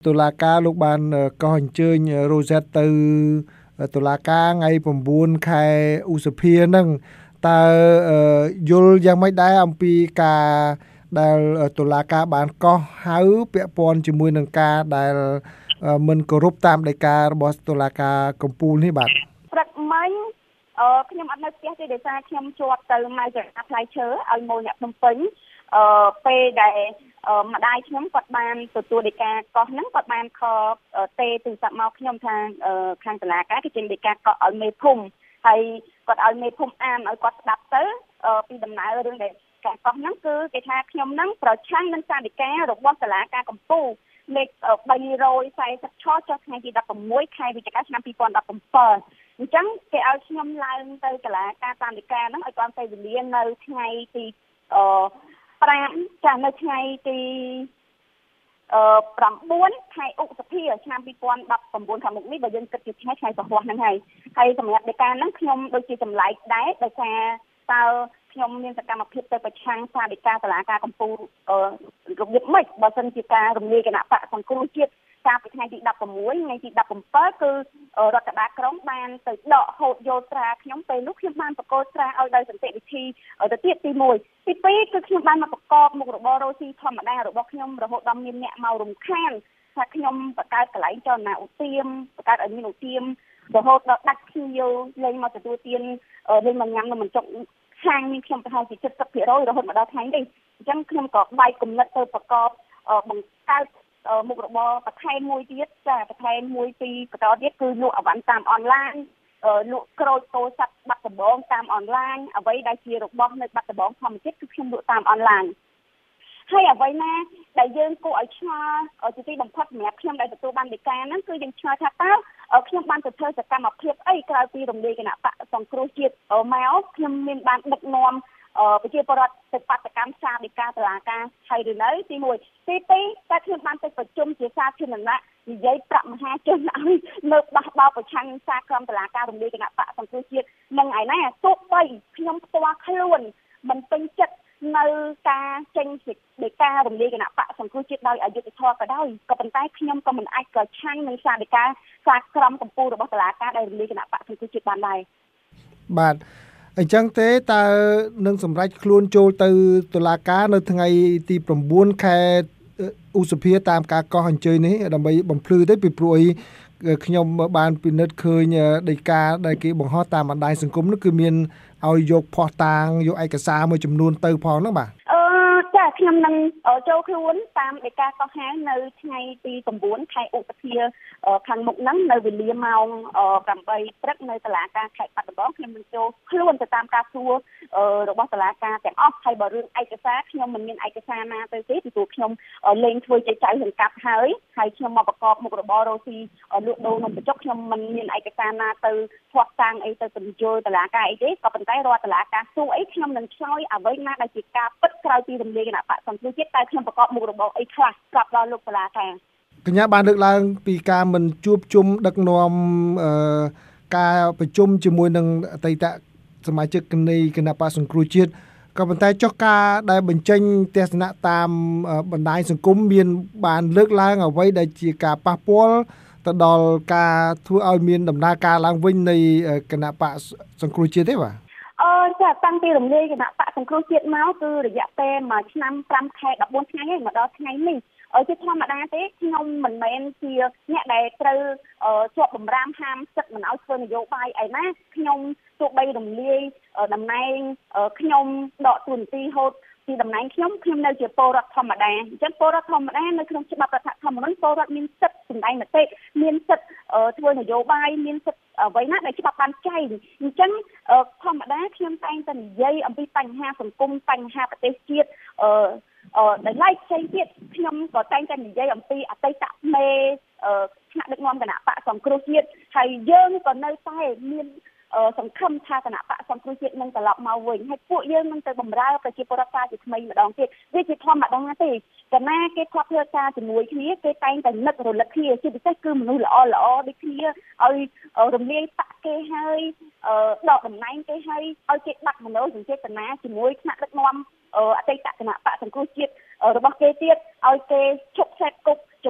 តុលាការលោកបានកោះអញ្ជើញរ៉ូហ្សេតទៅតុលាការថ្ងៃ9ខែឧសភាហ្នឹងតើយល់យ៉ាងម៉េចដែរអំពីការដែលតុលាការបានកោះហៅពាក់ព័ន្ធជាមួយនឹងការដែលមិនគោរពតាមដីការបស់តុលាការកំពូលនេះបាទព្រឹកមិញខ្ញុំអត់នៅផ្ទះទេដោយសារខ្ញុំជាប់ទៅមកចរាផ្លែឈើឲ្យមកអ្នកភ្នំពេញពេលដែលម្ដាយខ្ញុំគាត់បានទទួលដីកាកោះហ្នឹងគាត់បានខទេទូរស័ព្ទមកខ្ញុំថាខាងតុលាការគេចេញដីកាកោះឲ្យមេភូមិហើយគាត់ឲ្យមេភូមិអានឲ្យគាត់ស្ដាប់ទៅពីដំណើររឿងដែលការកោះហ្នឹងគឺគេថាខ្ញុំហ្នឹងប្រឆាំងនឹងសាលដីការបស់តុលាការកំពូលលេខ340 ឆចុះថ្ងៃទី16ខែវិច្ឆិកាឆ្នាំ2017អញ្ចឹងគេឲ្យខ្ញុំឡើងទៅតុលាការតាមដីកាហ្នឹងឲ្យគាត់ទៅវេលានៅថ្ងៃទី5ចាស់នៅថ្ងៃទី9ខែឧសភាឆ្នាំ2019ខាងមុខនេះបើយើងគិតជាថ្ងៃពហុហ្នឹងហើយសម្រាប់ដីកាហ្នឹងខ្ញុំដូចជាចម្លែកដែរដោយសារតើខ្ញុំមានសកម្មភាពទៅប្រឆាំងសាលដីកាតុលាការកំពូលរបៀបម៉េចបើសិនជាការរំលាយគណៈបកសង្គ្រោះជាតិកាលពីថ្ងៃទី16ថ្ងៃទី17គឺរដ្ឋបាលក្រុងបានទៅដកហូតយោត្រាខ្ញុំពេលនោះខ្ញុំបានបកគោត្រាឲ្យដោយសន្តិវិធីទៅទៀតទី1ទី2គឺខ្ញុំបានមកប្រកបមុខរបររស់ស៊ីធម្មតារបស់ខ្ញុំរហូតដល់មានអ្នកមករំខានថាខ្ញុំបង្កើតកន្លែងចលនាឧទាមបង្កើតឲ្យមានឧទាមរហូតដល់ដាច់ភ្ញៀវលេងមកទទួលទានលេងមកញ៉ាំនំបញ្ចុកខាងនេះខ្ញុំប្រហែលជា 70% រហូតមកដល់ថ្ងៃនេះអញ្ចឹងខ្ញុំក៏បែកគំនិតទៅប្រកបបង្កើតមុខរបរបន្ថែមមួយទៀតចាបន្ថែមមួយពីបន្តទៀតគឺលក់អវ៉ាន់តាមអនឡាញលក់ក្រូចពោធិ៍សាត់បាត់ដំបងតាមអនឡាញអ្វីដែលជារបស់នៅបាត់ដំបងធម្មជាតិគឺខ្ញុំលក់តាមអនឡាញហើយអ្វីណាដែលយើងគួរឲ្យឆ្ងល់ជាទីបំផុតសម្រាប់ខ្ញុំដែលទទួលបានដីកាហ្នឹងគឺយើងឆ្ងល់ថាតើខ្ញុំបានទៅធ្វើសកម្មភាពអីក្រៅពីរំលាយគណៈបកសង្គ្រោះជាតិមកខ្ញុំមានបានដឹកនាំប្រជាពលរដ្ឋទៅបាតកម្មសាលដីកាតុលាការហើយឬនៅទី1ទី2តើខ្ញុំបានទៅប្រជុំជាសាធារណៈនិយាយប្រាប់មហាជនឲ្យលើកដោះបោប្រឆាំងសារក្រមតុលាការរំលាយគណៈបកសង្គ្រោះជាតិនឹងឯណាទោះបីខ្ញុំផ្ទាល់ខ្លួនមិនពេញចិត្តនៅការចេញដីការរំលាយគណៈបកសង្គ្រោះជាតិដោយអយុត្តិធម៌ក៏ដោយក៏ប៉ុន្តែខ្ញុំក៏មិនអាចប្រឆាំងនឹងសារដីកាសារក្រមកម្ពុជារបស់តុលាការដែលរំលាយគណៈបកសង្គ្រោះជាតិបានដែរបាទអញ្ចឹងទេតើនឹងសម្រេចខ្លួនចូលទៅតុលាការនៅថ្ងៃទី9ខែឧសភាតាមការកោះអញ្ជើញនេះដើម្បីបំភ្លឺទៅពីព្រោះអីខ្ញុំបានពិនិត្យឃើញដីកាដែលគេបង្ហោះតាមបណ្ដាញសង្គមនោះគឺមានឲ្យយកភស្តុតាងយកឯកសារមួយចំនួនទៅផងហ្នឹងបាទចាខ្ញុំនឹងចូលខ្លួនតាមដីកាកោះហៅនៅថ្ងៃទី9ខែឧសភាខាងមុខហ្នឹងនៅវេលាម៉ោង8ព្រឹកនៅតុលាការខេត្តបាត់ដំបងខ្ញុំនឹងចូលខ្លួនទៅតាមការសួររបស់តុលាការទាំងអស់ហើយបើរឿងឯកសារខ្ញុំមិនមានឯកសារណាទៅទេពីព្រោះខ្ញុំលេងធ្វើជាចៅសង្កាត់ហើយខ្ញុំមកប្រកបមុខរបររស់ស៊ីលក់ដូរនំបញ្ចុកខ្ញុំមិនមានឯកសារណាទៅផ្ោះតាំងអីទៅបញ្ជូលតុលាការអីទេក៏ប៉ុន្តែរដ្ឋតុលាការសួរអីខ្ញុំនឹងឆ្លើយអ្វីណាដែលជាការពិតក្រៅពីរំលាយគណៈបកសង្គ្រោះជាតិតែខ្ញុំប្រកបមុខរបរអីខ្លះប្រាប់ដល់លោកតុលាការកញ្ញាបានលើកឡើងពីការមិនជួបជុំដឹកនាំការប្រជុំជាមួយនឹងអតីតសមាជិកនៃគណៈបក្សសង្គ្រោះជាតិក៏ប៉ុន្តែចុះការដែលបញ្ចេញទស្សនៈតាមបណ្ដាញសង្គមមានបានលើកឡើងអ្វីដែលជាការប៉ះពាល់ទៅដល់ការធ្វើឲ្យមានដំណើរការឡើងវិញនៃគណៈបក្សសង្គ្រោះជាតិទេបាទចាតាំងពីរំលាយគណៈបក្សសង្គ្រោះជាតិមកគឺរយៈពេល1ឆ្នាំ5ខែ14ថ្ងៃហើយមកដល់ថ្ងៃនេះជាធម្មតាទេខ្ញុំមិនមែនជាអ្នកដែលត្រូវជាប់បំរាមហាមសិទ្ធិមិនឲ្យធ្វើនយោបាយឯណាខ្ញុំទោះបីរំលាយតំណែងខ្ញុំដកទួនាទីហូតពីតំណែងខ្ញុំនៅជាពលរដ្ឋធម្មតាអញ្ចឹងពលរដ្ឋធម្មតានៅក្នុងច្បាប់រដ្ឋធម្មនុញ្ញពលរដ្ឋមានសិទ្ធិសម្ដែងមតិមានសិទ្ធិធ្វើនយោបាយមានសិទ្ធិអ្វីណាដែលច្បាប់បានចែងអញ្ចឹងធម្មតាខ្ញុំតែងតែនិយាយអំពីបញ្ហាសង្គមបញ្ហាប្រទេសជាតិដែលឡែកផ្សេងទៀតខ្ញុំក៏តែងតែនិយាយអំពីអតីតមេថ្នាក់ដឹកនាំគណៈបកសង្គ្រោះជាតិហើយយើងក៏នៅតែមានសង្ឃឹមថាគណៈបកសង្គ្រោះជាតិនឹងត្រឡប់មកវិញហើយពួកយើងនឹងទៅបម្រើប្រជាពលរដ្ឋជាថ្មីម្ដងទៀតវាជាធម្មតាទេកាលណាគេធ្លាប់ធ្វើការជាមួយគ្នាគេតែងតែនឹករលឹកគ្នាជាពិសេសគឺមនុស្សល្អដូចគ្នាឲ្យរំលាយបកគេហើយដកតំណែងគេហើយឲ្យគេបាត់មនោសញ្ចេតនាជាមួយថ្នាក់ដឹកនាំអតីតគណៈបកសង្គ្រោះជាតិរបស់គេទៀតឲ្យគេឈប់សេពគុកចំ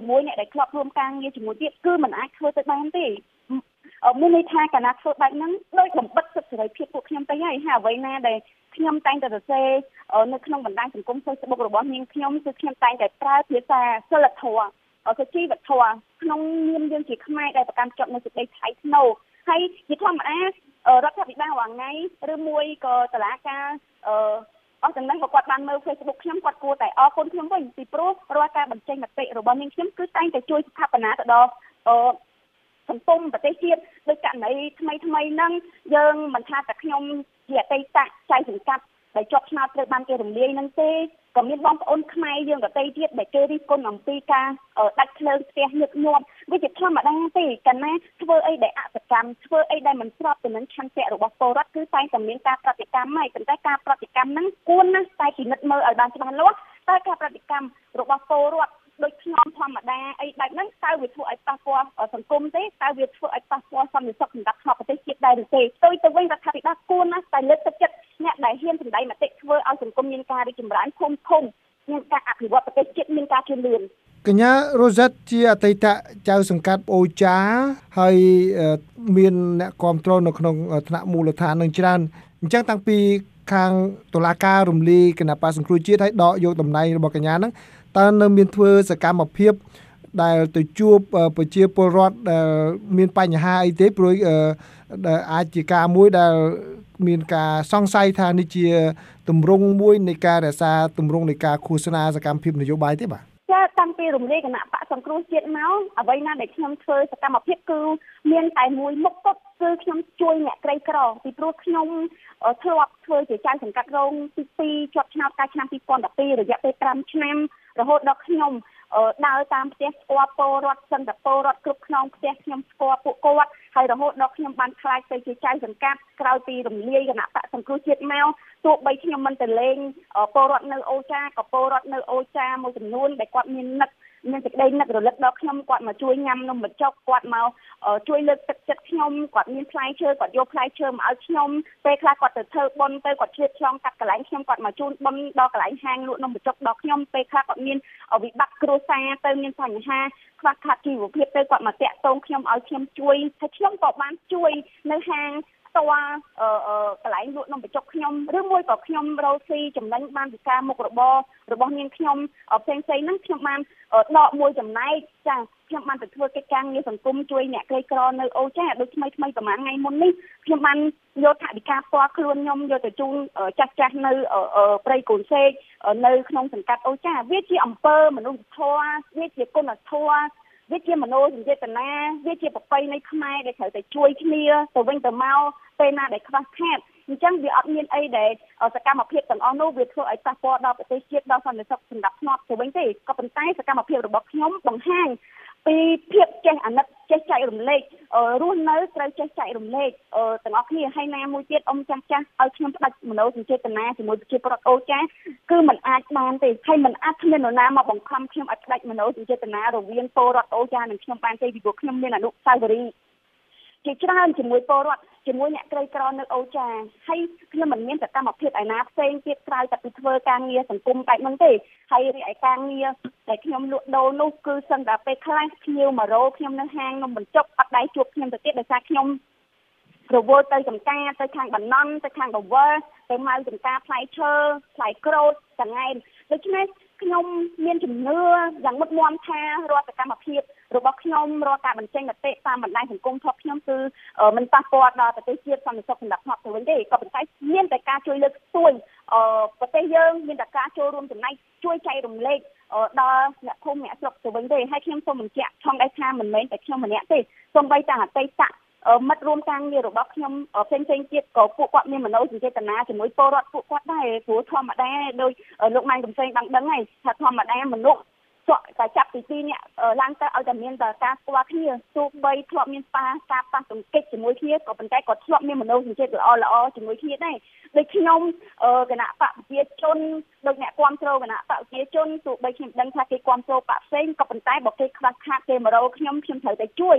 ជាមួយអ្នកដែលធ្លាប់រួមការងារជាមួយទៀតគឺមិនអាចធ្វើទៅបានទេមានន័យថាកាលណាធ្វើបែបហ្នឹងដោយបំបិទសិទ្ធិសេរីភាពពួកខ្ញុំទៅហើយអ្វីណាដែលខ្ញុំតែងតែសរសេរនៅក្នុងបណ្ដាញសង្គម Facebook របស់នាងខ្ញុំគឺខ្ញុំតែងតែប្រើភាសាសិលធម៌សុជីវធម៌ក្នុងនាមយើងជាខ្មែរដែលប្រកាន់ខ្ជាប់នូវសេចក្តីថ្លៃថ្នូរហើយជាធម្មតារដ្ឋាភិបាលរាល់ថ្ងៃឬមួយក៏តុលាការអស់ចំណេះបើគាត់បានមើល Facebook ខ្ញុំគាត់គួរតែអរគុណខ្ញុំវិញពីព្រោះរាល់ការបញ្ចេញមតិរបស់នាងខ្ញុំគឺតែងតែជួយស្ថាបនាទៅដល់សង្គមប្រទេសជាតិដោយករណីថ្មីហ្នឹងយើងមិនថាតែខ្ញុំជាអតីតចៅសង្កាត់ដែលជាប់ឆ្នោតត្រូវបានគេរំលាយនឹងទេក៏មានបងប្អូនខ្មែរយើងដទៃទៀតដែលគេរិះគន់អំពីការដាច់ភ្លើងផ្ទះញឹកញាប់វាជាធម្មតាទេកាលណាធ្វើអីដែលអសកម្មធ្វើអីដែលមិនស្របទៅនឹងឆន្ទៈរបស់ពលរដ្ឋគឺតែងតែមានការប្រតិកម្មហើយប៉ុន្តែការប្រតិកម្មហ្នឹងគួរណាស់តែពិនិត្យមើលឲ្យបានច្បាស់លាស់តើការប្រតិកម្មរបស់ពលរដ្ឋដូចខ្ញុំធម្មតាអីបែបហ្នឹងតើវាធ្វើឲ្យប៉ះពាល់សង្គមទេតើវាធ្វើឲ្យប៉ះពាល់សន្តិសុខសម្រាប់ប្រទេសជាតិដែរឬទេទៅវិញរដ្ឋាភិបាលគួរណាស់តែលើកទឹកចិត្តអ្នកដែលហ៊ានសម្ដែងមតិធ្វើឲ្យសង្គមមានការរីកចម្រើនភូមិឃុំមានការអភិវឌ្ឍប្រទេសជាតិមានការជឿនលឿនកញ្ញារ៉ូសិតជាអតីតចៅសង្កាត់អូចាហើយមានអ្នកគ្រប់គ្រងនៅក្នុងថ្នាក់មូលដ្ឋាននឹងច្រើនអញ្ចឹងតាំងពីខាងតុលាការរំលាយគណៈបក្សសង្គ្រោះជាតិឲ្យដកយកតំណែងរបស់កញ្ញាហ្នឹងតើនៅមានធ្វើសកម្មភាពដែលទៅជួបប្រជាពលរដ្ឋដែលមានបញ្ហាអីទេព្រោះដែលអាចជាការមួយដែលមានការសង្ស័យថានេះជាទម្រង់មួយនៃការរក្សាទម្រង់នៃការឃោសនាសកម្មភាពនយោបាយទេបាទចាតាំងពីរំលាយគណៈបក្សសង្គ្រោះជាតិមកអ្វីណាដែលខ្ញុំធ្វើសកម្មភាពគឺមានតែមួយមុខគត់គឺខ្ញុំជួយអ្នកក្រីក្រពីព្រោះខ្ញុំធ្លាប់ធ្វើជាចៅសង្កាត់រងទី2ជាប់ឆ្នោតកាលឆ្នាំ2012រយៈពេល5ឆ្នាំរហូតដល់ខ្ញុំដើរតាមផ្ទះស្គាល់ពលរដ្ឋសិនតែពលរដ្ឋគ្រប់ខ្នងផ្ទះខ្ញុំស្គាល់ពួកគាត់ហើយរហូតដល់ខ្ញុំបានខ្លាចទៅជាចៅសង្កាត់ក្រោយពីរំលាយគណៈបក្សសង្គ្រោះជាតិមកទោះបីខ្ញុំមិនទៅលេងពលរដ្ឋនៅអូចាក៏ពលរដ្ឋនៅអូចាមួយចំនួនដែលគាត់មានសេចក្តីនឹករលឹកដល់ខ្ញុំគាត់មកជួយញ៉ាំនំបញ្ចុកគាត់មកជួយលើកទឹកចិត្តខ្ញុំគាត់មានផ្លែឈើគាត់យកផ្លែឈើមកឲ្យខ្ញុំពេលខ្លះគាត់ទៅធ្វើបុណ្យទៅគាត់ឆ្លៀតឆ្លងកាត់កន្លែងខ្ញុំគាត់មកជូនបុណ្យដល់កន្លែងហាងលក់នំបញ្ចុកដល់ខ្ញុំពេលខ្លះគាត់មានវិបត្តិគ្រួសារទៅមានបញ្ហាខ្វះខាតជីវភាពទៅគាត់មកតាក់ទងខ្ញុំឲ្យខ្ញុំជួយហើយខ្ញុំក៏បានជួយនៅហាងតើកន្លែងលក់នំបញ្ចុកខ្ញុំឬមួយក៏ខ្ញុំរកស៊ីចំណេញបានពីការមុខរបររបស់នាងខ្ញុំផ្សេងៗហ្នឹងខ្ញុំបានដកមួយចំណែកចាខ្ញុំបានទៅធ្វើកិច្ចការងារសង្គមជួយអ្នកក្រីក្រនៅអូចាដូចថ្មីប្រហែលថ្ងៃមុននេះខ្ញុំបានយកថវិកាផ្ទាល់ខ្លួនខ្ញុំយកទៅជូនចាស់នៅព្រៃកូនសេកនៅក្នុងសង្កាត់អូចាវាជាអំពើមនុស្សធម៌វាជាគុណធម៌វាជាមនោសញ្ចេតនាវាជាប្រពៃណីខ្មែរដែលត្រូវតែជួយគ្នាទៅវិញទៅមកពេលណាដែលខ្វះខាតអញ្ចឹងវាអត់មានអីដែលសកម្មភាពទាំងអស់នោះវាធ្វើឲ្យប៉ះពាល់ដល់ប្រទេសជាតិដល់សន្តិសុខសម្រាប់ធ្នាប់ទៅវិញទេក៏ប៉ុន្តែសកម្មភាពរបស់ខ្ញុំបង្ហាញពីភាពចេះអាណិតចេះចែករំលែករស់នៅត្រូវចេះចែករំលែកទាំងអស់គ្នាហើយណាមួយទៀតអ៊ំចាស់ឲ្យខ្ញុំផ្ដាច់មនោសញ្ចេតនាជាមួយប្រជាពលរដ្ឋអូចាគឺมันអាចបានទេហើយมันអាចគ្មាននរណាមកបង្ខំខ្ញុំឲ្យផ្ដាច់មនោសញ្ចេតនារវាងពលរដ្ឋអូចានិងខ្ញុំបានទេពីព្រោះខ្ញុំមានអនុស្សាវរីយ៍ជាច្រើនជាមួយពលរដ្ឋជាមួយអ្នកក្រីក្រនៅអូចាហើយខ្ញុំមិនមានសកម្មភាពឯណាផ្សេងទៀតក្រៅតែពីធ្វើការងារសង្គមបែបហ្នឹងទេហើយរីឯការងារដែលខ្ញុំលក់ដូរនោះគឺសឹងតែពេលខ្លះភ្ញៀវមករោខ្ញុំនៅហាងនំបញ្ចុកអត់ដែរជួបខ្ញុំទៅទៀតដោយសារខ្ញុំរវល់ទៅចំការទៅខាងបណ្ណន់ទៅខាងកវលទៅមកចំការផ្លែឈើផ្លែក្រូចចង្អែតដូច្នេះខ្ញុំមានជំនឿយ៉ាងមុតមមថារាល់សកម្មភាពរបស់ខ្ញុំរាល់ការបញ្ចេញមតិតាមបណ្ដាញសង្គមរបស់ខ្ញុំគឺមិនប៉ះពាល់ដល់ប្រទេសជាតិសន្តិសុខសម្រាប់ខ្ញុំទៅវិញទេក៏ប៉ុន្តែមានតែការជួយលើកស្ទួយប្រទេសយើងមានតែការចូលរួមចំណែកជួយចែករំលែកដល់អ្នកភូមិអ្នកស្រុកទៅវិញទេហើយខ្ញុំសូមបញ្ជាក់ផងដែរថាមិនមែនតែខ្ញុំម្នាក់ទេសូម្បីតែអតីតមិត្តរួមការងាររបស់ខ្ញុំផ្សេងទៀតក៏ពួកគាត់មានមនោសញ្ចេតនាជាមួយពលរដ្ឋពួកគាត់ដែរព្រោះធម្មតាដោយលោកម៉ែនកំសែងបានដឹងហើយថាធម្មតាមនុស្សតែចាប់ពី2នាក់ឡើងទៅឲ្យតែមានតែការស្គាល់គ្នាទោះបីធ្លាប់មានការប៉ះទង្គិចជាមួយគ្នាក៏ប៉ុន្តែក៏ធ្លាប់មានមនោសញ្ចេតល្អជាមួយគ្នាដែរដូចខ្ញុំគណៈបកប្រជាជនដូចអ្នកគ្រប់គ្រងគណៈបកប្រជាជនទោះបីខ្ញុំដឹងថាគេគ្រប់គ្រងបកផ្សេងក៏ប៉ុន្តែបើគេខ្វះខាតគេមករកខ្ញុំត្រូវតែជួយ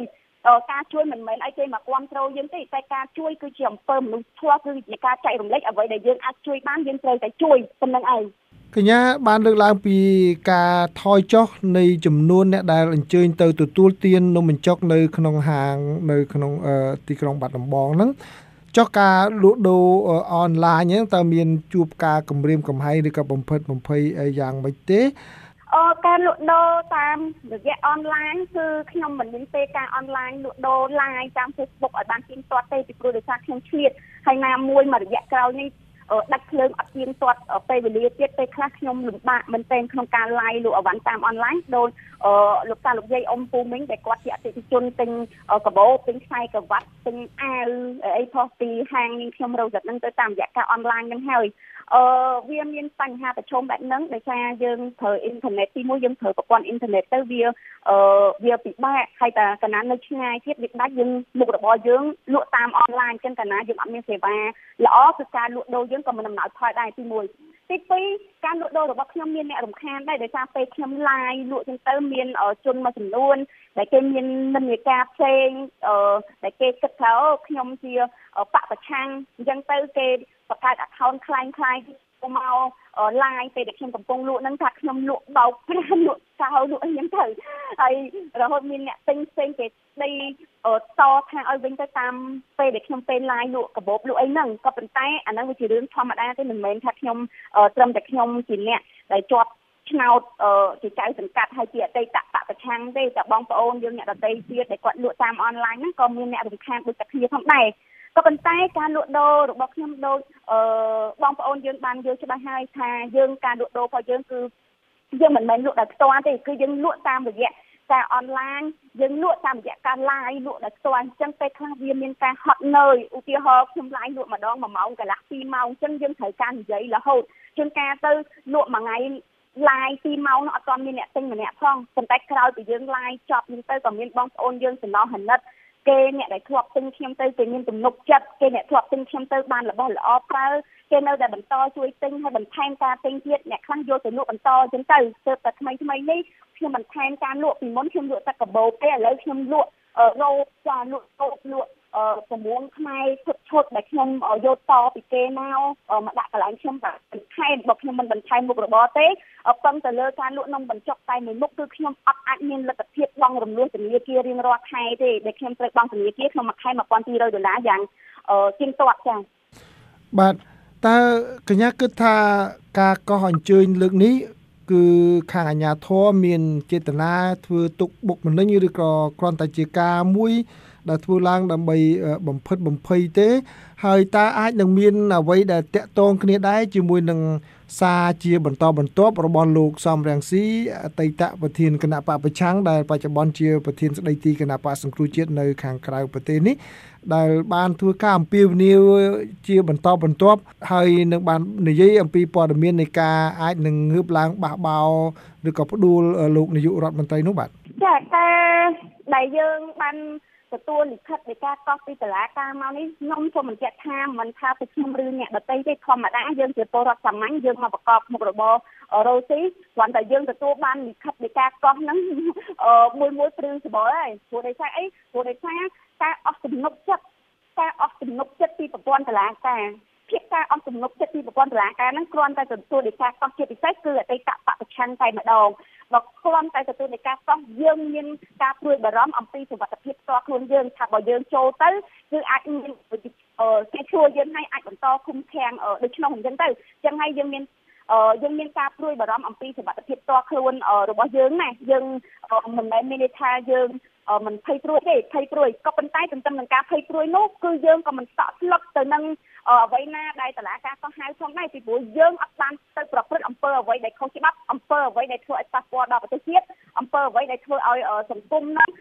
ការជួយមិនមែនឲ្យគេមកគ្រប់គ្រងយើងទេតែការជួយគឺជាអំពើមនុស្សធម៌គឺជាការចែករំលែកអ្វីដែលយើងអាចជួយបានយើងត្រូវតែជួយប៉ុណ្្នឹងឯងកញ្ញាបានលើកឡើងពីការថយចុះនៃចំនួនអ្នកដែលអញ្ជើញទៅទទួលទាននំបញ្ចុកនៅក្នុងហាងនៅក្នុងទីក្រុងបាត់ដំបងហ្នឹងចុះការលក់ដូរអនឡាញហ្នឹងតើមានជួបការគំរាមកំហែងឬក៏បំផិតបំភ័យអីយ៉ាងម៉េចទេការលក់ដូរតាមរយៈអនឡាញគឺខ្ញុំមិនមានទេការអនឡាញលក់ដូរ live តាម Facebook ឲ្យបានទៀងទាត់ទេពីព្រោះដោយសារខ្ញុំឆ្លៀតហើយណាមួយរយៈក្រោយនេះដាច់ភ្លើងអត់ទៀងទាត់ពេលវេលាទៀតពេលខ្លះខ្ញុំលំបាកមែនទែនក្នុងការ live លក់អីវ៉ាន់តាមអនឡាញដូចលោកតាលោកយាយអ៊ំពូមីងដែលគាត់ជាអតិថិជនទិញកាបូបទិញខ្សែក្រវ៉ាត់ទិញអាវអីផុសពីហាងនេះខ្ញុំរកចិត្តហ្នឹងទៅតាមរយៈការអនឡាញហ្នឹងហើយវាមានបញ្ហាប្រឈមបែបហ្នឹងដោយសារយើងប្រើអ៊ីនធឺណិតទីមួយយើងប្រើប្រព័ន្ធអ៊ីនធឺណិតទៅវាពិបាកហើយតែកាលណានៅឆ្ងាយទៀតវាដាច់យើងមុខរបរយើងលក់តាមអនឡាញចឹងកាលណាយើងអត់មានសេវាល្អគឺការលក់ដូរយើងក៏មិនដំណើរផលដែរទីមួយទីពីរការលក់ដូររបស់ខ្ញុំមានអ្នករំខានដែរដោយសារពេលខ្ញុំ live លក់ចឹងទៅមានជនមួយចំនួនដែលគេមាននិន្នាការផ្សេងដែលគេគិតថាខ្ញុំជាបកប្រឆាំងអញ្ចឹងទៅគេបង្កើត account คล้ายមក live ពេលដែលខ្ញុំកំពុងលក់ហ្នឹងថាខ្ញុំលក់បោកប្រាំលក់កៅលក់អីហ្នឹងទៅហើយរហូតមានអ្នកទិញផ្សេងគេស្ដីតថាឲ្យវិញទៅតាមពេលដែលខ្ញុំពេល live លក់កាបូបលក់អីហ្នឹងក៏ប៉ុន្តែអាហ្នឹងវាជារឿងធម្មតាទេមិនមែនថាខ្ញុំត្រឹមតែខ្ញុំជាអ្នកដែលជាប់ឆ្នោតជាចៅសង្កាត់ហើយជាអតីតបកប្រឆាំងទេតែបងប្អូនយើងអ្នកដទៃទៀតដែលគាត់លក់តាមអនឡាញហ្នឹងក៏មានអ្នករំខានដូចតែគ្នាផងដែរក៏ប៉ុន្តែការលក់ដូររបស់ខ្ញុំដូចបងប្អូនយើងបានយល់ច្បាស់ហើយថាយើងការលក់ដូររបស់យើងគឺយើងមិនមែនលក់ដោយផ្ទាល់ទេគឺយើងលក់តាមរយៈការអនឡាញយើងលក់តាមរយៈការ live លក់ដោយផ្ទាល់អញ្ចឹងពេលខ្លះវាមានការហត់នឿយឧទាហរណ៍ខ្ញុំ live លក់ម្ដង1ម៉ោងកន្លះ2ម៉ោងអញ្ចឹងយើងត្រូវការនិយាយរហូតជួនកាលទៅលក់មួយថ្ងៃ live 2ម៉ោងនោះអត់ទាន់មានអ្នកទិញម្នាក់ផងប៉ុន្តែក្រោយពីយើង live ចប់ហ្នឹងទៅក៏មានបងប្អូនយើងចំណោះហនិតគេអ្នកដែលធ្លាប់ទិញខ្ញុំទៅគេមានទំនុកចិត្តគេអ្នកធ្លាប់ទិញខ្ញុំទៅបានរបស់ល្អប្រើគេនៅតែបន្តជួយទិញហើយបន្ថែមការទិញទៀតអ្នកខ្លះយកទៅលក់បន្តអញ្ចឹងទៅទើបតែថ្មីនេះខ្ញុំបន្ថែមការលក់ពីមុនខ្ញុំលក់តែកាបូបទេឥឡូវខ្ញុំលក់រ៉ូបចាលក់កោបលក់ប្រមួងខ្មែរឈុតដែលខ្ញុំយកតពីគេមកដាក់កន្លែងខ្ញុំតែបន្ថែមបើខ្ញុំមិនបន្ថែមមុខរបរទេពឹងទៅលើការលក់នំបញ្ចុកតែមួយមុខគឺខ្ញុំអត់អាចមានលទ្ធភាពបង់រំលោះធនាគាររៀងរាល់ខែទេដែលខ្ញុំត្រូវបង់ធនាគារក្នុងមួយខែ$1,200យ៉ាងទៀងទាត់ចា៎បាទតើកញ្ញាគិតថាការកោះអញ្ជើញលើកនេះគឺខាងអាជ្ញាធរមានចេតនាធ្វើទុកបុកម្នេញឬក៏គ្រាន់តែជាការមួយដែលធ្វើឡើងដើម្បីបំផិតបំភ័យទេហើយតើអាចនឹងមានអ្វីដែលតាក់ទងគ្នាដែរជាមួយនឹងសារជាបន្តបន្ទាប់របស់លោកសំរងស៊ីអតីតប្រធានគណៈបកប្រឆាំងដែលបច្ចុប្បន្នជាប្រធានស្ដីទីគណៈបកសង្គ្រោះជាតិនៅខាងក្រៅប្រទេសនេះដែលបានធ្វើការអំពាវនាវជាបន្តបន្ទាប់ហើយនឹងបាននិយាយអំពីព័ត៌មាននៃការអាចនឹងងើបឡើងបះបោរឬក៏ផ្ដួលលោកនាយករដ្ឋមន្ត្រីនោះបាទចាតែដែលយើងបានទទួលលិខិតនៃការកោះពីតុលាការមកនេះខ្ញុំសូមបញ្ជាក់ថាមិនថាពីខ្ញុំឬអ្នកដទៃទេធម្មតាយើងជាពលរដ្ឋសាមញ្ញយើងមកប្រកបមុខរបររ៉ូស៊ីគ្រាន់តែយើងទទួលបានលិខិតនៃការកោះហ្នឹងមួយព្រឺស្បល់ហើយព្រោះដោយសារអីព្រោះដោយសារការអស់ទំនុកចិត្តពីប្រព័ន្ធតុលាការភាពការអស់ទំនុកចិត្តពីប្រព័ន្ធតុលាការហ្នឹងគ្រាន់តែទទួលនៃការកោះជាពិសេសគឺអតីតបកប្រឆាំងតែម្ដងបើគ្រាន់តែទទួលនៃការកោះយើងមានការព្រួយបារម្ភអំពីសុវត្ថិភាពផ្ទាល់ខ្លួនយើងថាបើយើងចូលទៅគឺអាចមានគេជួយយើងឲ្យអាចបន្តឃុំឃាំងដូច្នោះអញ្ចឹងទៅអញ្ចឹងហើយយើងមានការព្រួយបារម្ភអំពីសុវត្ថិភាពផ្ទាល់ខ្លួនរបស់យើងណាយើងមិនមែនមានន័យថាយើងមិនភ័យព្រួយទេភ័យព្រួយក៏ប៉ុន្តែទន្ទឹមនឹងការភ័យព្រួយនោះគឺយើងក៏មិនស្តក់ស្លុតទៅនឹងអ្វីណាដែលតុលាការក៏ហៅផងដែរពីព្រោះយើងអត់បានទៅប្រព្រឹត្តអំពើអ្វីដែលខុសច្បាប់អំពើអ្វីដែលធ្វើឲ្យប៉ះពាល់ដល់ប្រទេសជាតិអំពើអ្វីដែលធ្វើឲ្យសង្គមនោះ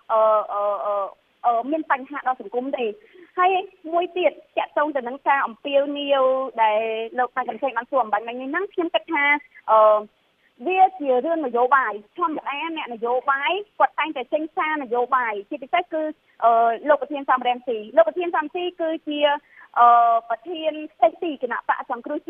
មានបញ្ហាដល់សង្គមទេហើយមួយទៀតចាក់ទងទៅនឹងការអំពាវនាវដែលលោកតាកំសែងបានសួរអំបញ្ញមិញហ្នឹងខ្ញុំគិតថាវាជារឿងនយោបាយធម្មតាអ្នកនយោបាយគាត់តែងតែចេញសារនយោបាយជាពិសេសគឺលោកប្រធានសំរងស៊ីគឺជាប្រធានស្ដីទីគណៈបកសង្គ្រោះជាតិ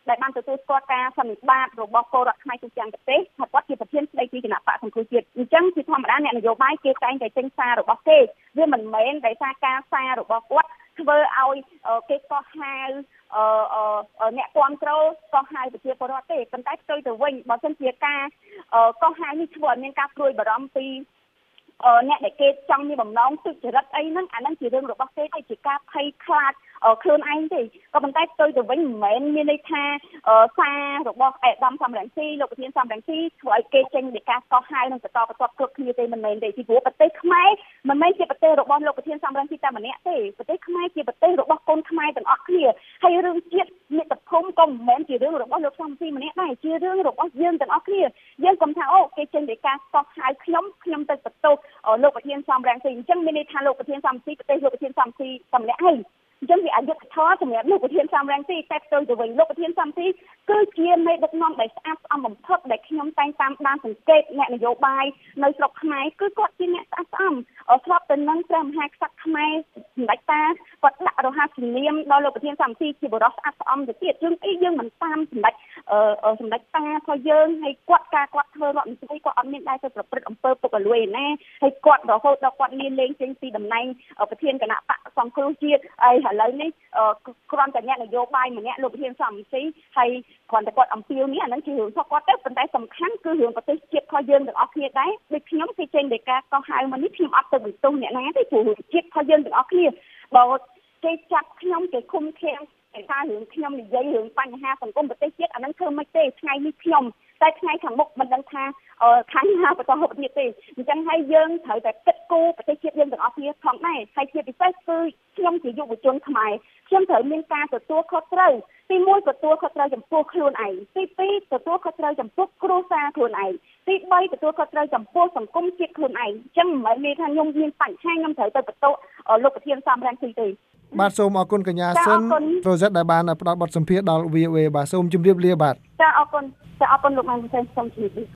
ដែលបានទទួលស្គាល់ការសន្និបាតរបស់ពលរដ្ឋខ្មែរទូទាំងប្រទេសថាគាត់ជាប្រធានស្ដីទីគណៈបកសង្គ្រោះជាតិអញ្ចឹងជាធម្មតាអ្នកនយោបាយគេតែងតែចេញសាររបស់គេវាមិនមែនដោយសារការសាររបស់គាត់ធ្វើឲ្យគេកោះហៅអ្នកគាំទ្រកោះហៅប្រជាពលរដ្ឋទេប៉ុន្តែផ្ទុយទៅវិញបើមិនជាការកោះហៅនេះធ្វើឲ្យមានការព្រួយបារម្ភពីអ្នកដែលគេចង់មានបំណងទុច្ចរិតអីហ្នឹងអាហ្នឹងជារឿងរបស់គេទេជាការភ័យខ្លាចខ្លួនឯងទេក៏ប៉ុន្តែផ្ទុយទៅវិញមិនមែនមានន័យថាសាររបស់អេដាមសំរងស៊ីលោកប្រធានសំរងស៊ីធ្វើឲ្យគេចេញពីការកោះហៅនិងបន្តបន្ទាប់គ្រប់គ្នាទេមិនមែនទេពីព្រោះប្រទេសខ្មែរមិនមែនជាប្រទេសរបស់លោកប្រធានសំរងស៊ីតែម្នាក់ទេប្រទេសខ្មែរជាប្រទេសរបស់កូនខ្មែរទាំងអស់គ្នាហើយរឿងជាតិមាតុភូមិក៏មិនមែនជារឿងរបស់លោកសំរងស៊ីម្នាក់ដែរជារឿងរបស់យើងទាំងអស់គ្នាយើងកុំថាអូគេចេញពីការកោះហៅខ្ញុំទៅបន្ទោសលោកប្រធានសំរងស៊ីអញ្ចឹងមានន័យថាលោកប្រធានសំរងស៊ីប្រទេសលោកប្រធានសំរងស៊ីតែម្នាក់ហើយអញ្ចឹងវាអយុត្តិធម៌សម្រាប់លោកប្រធានសំរងស៊ីតែផ្ទុយទៅវិញលោកប្រធានសំរងស៊ីគឺជាមេដឹកនាំដែលស្អាតស្អំបំផុតដែលខ្ញុំតែងតាមដានសង្កេតអ្នកនយោបាយនៅស្រុកខ្មែរគឺគាត់ជាអ្នកស្អាតស្អំស្របទៅនឹងព្រះមហាក្សត្រខ្មែរសម្ដេចតាគាត់ដាក់រហស្សនាមដល់លោកប្រធានសំរងស៊ីជាបរិសុទ្ធស្អាតស្អំទៅទៀតយើងមិនតាមសម្ដេចតារបស់យើងហើយគាត់ធ្វើរដ្ឋមន្ត្រីគាត់អត់មានដែរទៅប្រព្រឹត្តអំពើពុករលួយណាហើយគាត់រហូតដល់គាត់មានលេងចេញពីតំណែងប្រធានគណៈបកសង្គ្រោះជាតិហើយឥឡូវនេះគ្រាន់តែអ្នកនយោបាយម្នាក់លោកប្រធានសំរងស៊ីហើយគ្រាន់តែគាត់អំពាវនេះអានឹងជារឿងរបស់គាត់ទៅប៉ុន្តែសំខាន់គឺរឿងប្រទេសជាតិរបស់យើងទាំងអស់គ្នាដែរដូចខ្ញុំគេចេញដោយការកោះហៅមកនេះខ្ញុំអត់ទៅបន្ទោសអ្នកណាទេព្រោះជាតិរបស់យើងទាំងអស់គ្នាបើគេចាប់ខ្ញុំគេឃុំឃាំងតែថារឿងខ្ញុំនិយាយរឿងបញ្ហាសង្គមប្រទេសជាតិអានឹងធ្វើមិនទេថ្ងៃនេះខ្ញុំតែថ្ងៃខាងមុខមិនដឹងថាខាងណាបន្តហូបទៀតទេអញ្ចឹងហើយយើងត្រូវតែគិតគូរប្រទេសជាតិយើងទាំងអស់គ្នាផងដែរហើយជាពិសេសគឺខ្ញុំជាយុវជនខ្មែរខ្ញុំត្រូវមានការទទួលខុសត្រូវទី1ទទួលខុសត្រូវចំពោះខ្លួនឯងទី2ទទួលខុសត្រូវចំពោះគ្រួសារខ្លួនឯងទី3ទទួលខុសត្រូវចំពោះសង្គមជាតិខ្លួនឯងអញ្ចឹងមិនមែនថាខ្ញុំមានបញ្ហាខ្ញុំត្រូវទៅបន្ទោសលោកប្រធានសំរងស៊ីទេបាទសូមអរគុណកញ្ញាសិនប្រូសិតដែលបានផ្ដល់បទសម្ភាសន៍ដល់ VOA បាទសូមជម្រាបលាបាទចាអរគុណលោកបានផ្សេងសូមជម្រាបលា